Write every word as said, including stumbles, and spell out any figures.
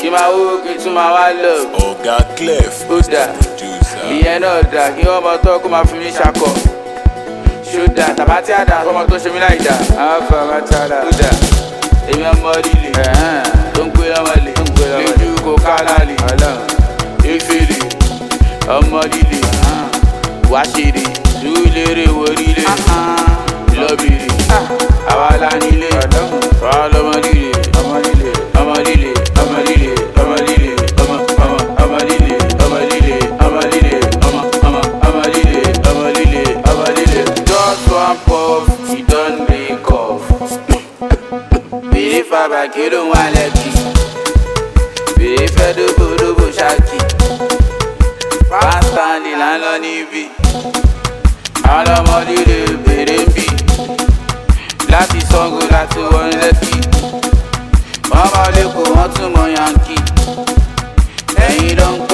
kí máa wó kí tún máa wá lọ. Ọ̀gá Clef ó dà ìyẹn náà dà kí wọ́n mọ tó kó máa fi mí ṣakọ. ṣódà tàbá tí a dà fọmọ tó ṣe mí láì dà. àwọn fàmà tààrà ó dà èmi ọmọ líle tó ń gbé ọmọ lè lójú kó kálálì efele ọmọ líle wáṣẹ̀rẹ̀ lúlẹ̀rẹ̀ wọrílẹ̀ lọ́bìrì àwa la nílé wà lọ́mọ líle ọmọ líle ọmọ líle ọmọ líle ọmọ líle ọmọ ọmọ ọmọ líle ọmọ líle ọmọ líle ọmọ ọmọ ọmọ líle ọmọ líle ọmọ líle. Just one puff he don make off. Bèrè fàbà kí ló wà lẹ́kì. Bèrè fẹ́ dóbòdóbò ṣáàkì. Pásítà ní lánàá níbí. Àwọn ọmọ líle bèrè ń bì. Láti Ṣàngó láti wọ́n lẹ́kì. Wọ́n máa lẹ́kọ̀ọ́ wọ́n tún mọ yankí. Ẹ̀yin ló ń pẹ́.